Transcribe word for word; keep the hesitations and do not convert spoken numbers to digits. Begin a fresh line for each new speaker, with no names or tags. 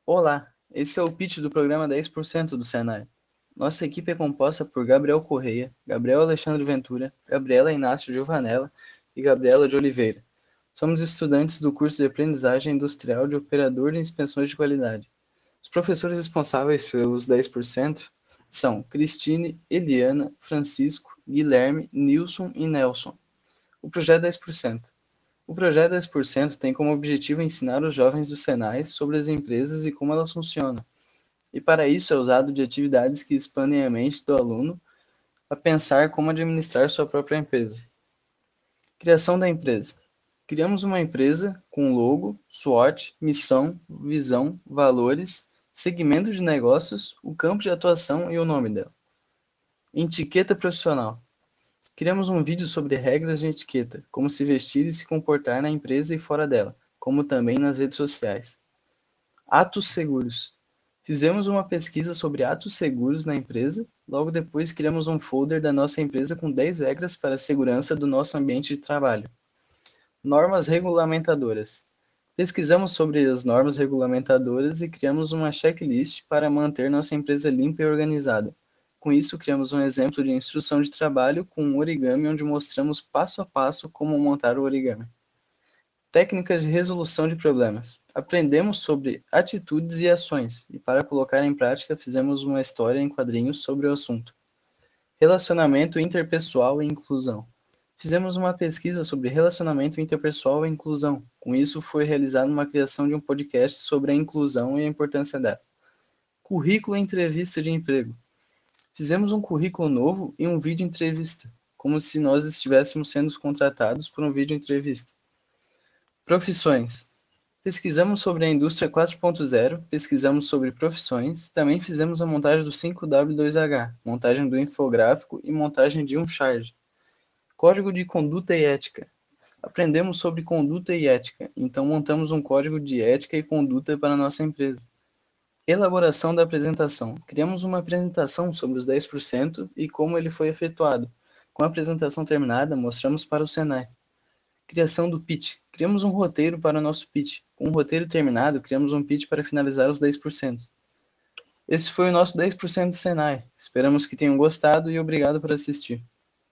Olá, esse é o pitch do programa dez por cento do Senai. Nossa equipe é composta por Gabriel Correia, Gabriel Alexandre Ventura, Gabriela Inácio Giovanella e Gabriela de Oliveira. Somos estudantes do curso de Aprendizagem Industrial de Operador de Inspeções de Qualidade. Os professores responsáveis pelos dez por cento são Cristine, Eliana, Francisco, Guilherme, Nilson e Nelson. O projeto dez por cento. O projeto dez por cento tem como objetivo ensinar os jovens do Senai sobre as empresas e como elas funcionam. E para isso é usado de atividades que expandem a mente do aluno a pensar como administrar sua própria empresa. Criação da empresa. Criamos uma empresa com logo, SWOT, missão, visão, valores, segmento de negócios, o campo de atuação e o nome dela. Etiqueta profissional. Criamos um vídeo sobre regras de etiqueta, como se vestir e se comportar na empresa e fora dela, como também nas redes sociais. Atos seguros. Fizemos uma pesquisa sobre atos seguros na empresa, logo depois criamos um folder da nossa empresa com dez regras para a segurança do nosso ambiente de trabalho. Normas regulamentadoras. Pesquisamos sobre as normas regulamentadoras e criamos uma checklist para manter nossa empresa limpa e organizada. Com isso, criamos um exemplo de instrução de trabalho com um origami onde mostramos passo a passo como montar o origami. Técnicas de resolução de problemas. Aprendemos sobre atitudes e ações, e para colocar em prática fizemos uma história em quadrinhos sobre o assunto. Relacionamento interpessoal e inclusão. Fizemos uma pesquisa sobre relacionamento interpessoal e inclusão. Com isso, foi realizada uma criação de um podcast sobre a inclusão e a importância dela. Currículo e entrevista de emprego. Fizemos um currículo novo e um vídeo entrevista, como se nós estivéssemos sendo contratados por um vídeo entrevista. Profissões. Pesquisamos sobre a indústria quatro ponto zero, pesquisamos sobre profissões, também fizemos a montagem do cinco W dois H, montagem do infográfico e montagem de um charge. Código de conduta e ética. Aprendemos sobre conduta e ética, então montamos um código de ética e conduta para a nossa empresa. Elaboração da apresentação. Criamos uma apresentação sobre os dez por cento e como ele foi efetuado. Com a apresentação terminada, mostramos para o Senai. Criação do pitch. Criamos um roteiro para o nosso pitch. Com o roteiro terminado, criamos um pitch para finalizar os dez por cento. Esse foi o nosso dez por cento do Senai. Esperamos que tenham gostado e obrigado por assistir.